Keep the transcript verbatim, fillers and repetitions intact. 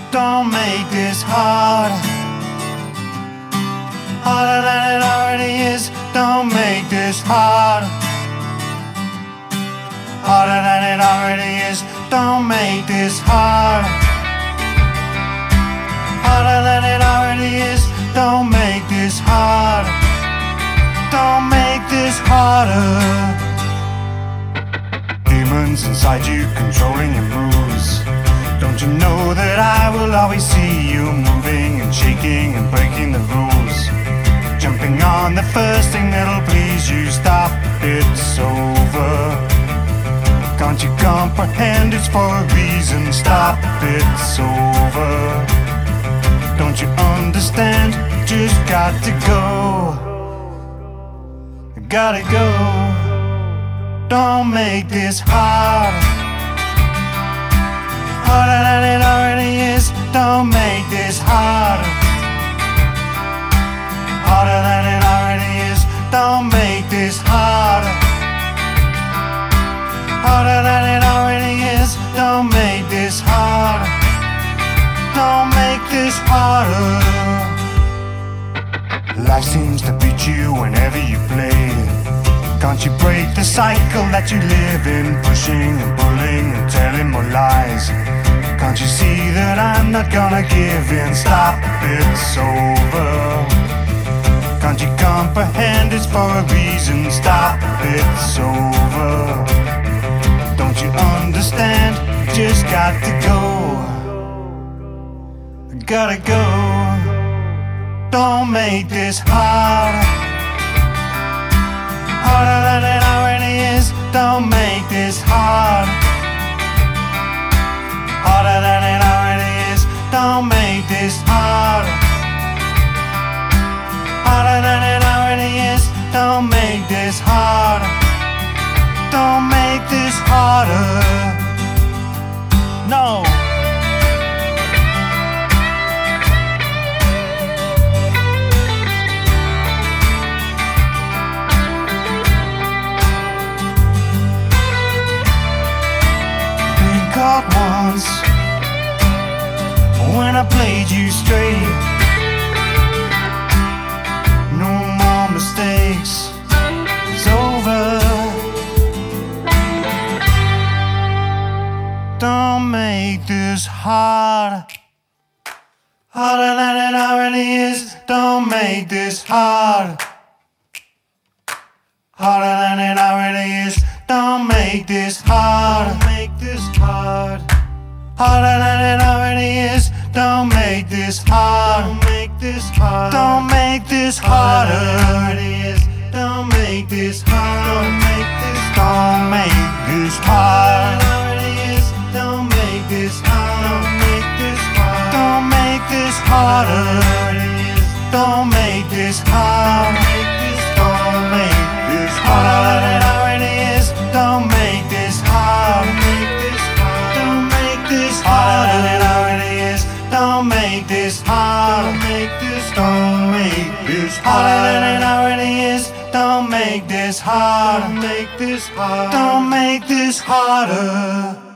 Don't make this hard, harder than it already is. Don't make this hard, harder than it already is. Don't make this hard, harder than it already is. Don't make this hard, don't make this harder. Demons inside you controlling your moves. Don't you know that I will always see you moving and shaking and breaking the rules? Jumping on the first thing that'll please you. Stop, it's over. Can't you comprehend it's for a reason? Stop, it's over. Don't you understand? Just got to go. Gotta go. Don't make this hard, harder than it already is. Don't make this hard, harder than it already is. Don't make this hard, harder than it already is. Don't make this hard, don't make this harder. Life seems to beat you whenever you play. Can't you break the cycle that you live in? Pushing and pulling and telling more lies. Can't you see that I'm not gonna give in? Stop, it's over. Can't you comprehend it's for a reason? Stop, it's over. Don't you understand? Just got to go. Gotta go. Don't make this hard, harder than it already is. Don't make this hard, harder than it already is. Don't make this hard, harder than it already is. Don't make this hard, don't make this harder. No. Caught once when I played you straight. No more mistakes, it's over. Don't make this hard, harder than it already is. Don't make this hard, harder than it already is. Don't make this hard, don't make this hard, harder than it already is. Don't make this hard, don't make this hard, don't make this harder. Don't make this hard, don't make this, don't make this hard. Don't make this hard, don't make this hard, don't make this harder. Don't make this hard, don't make this harder than it already is. Don't make this hard, don't make this harder than it already is. Don't make this hard, don't make this, don't make this harder than it already is. Don't make this hard, don't make this hard, don't make this harder.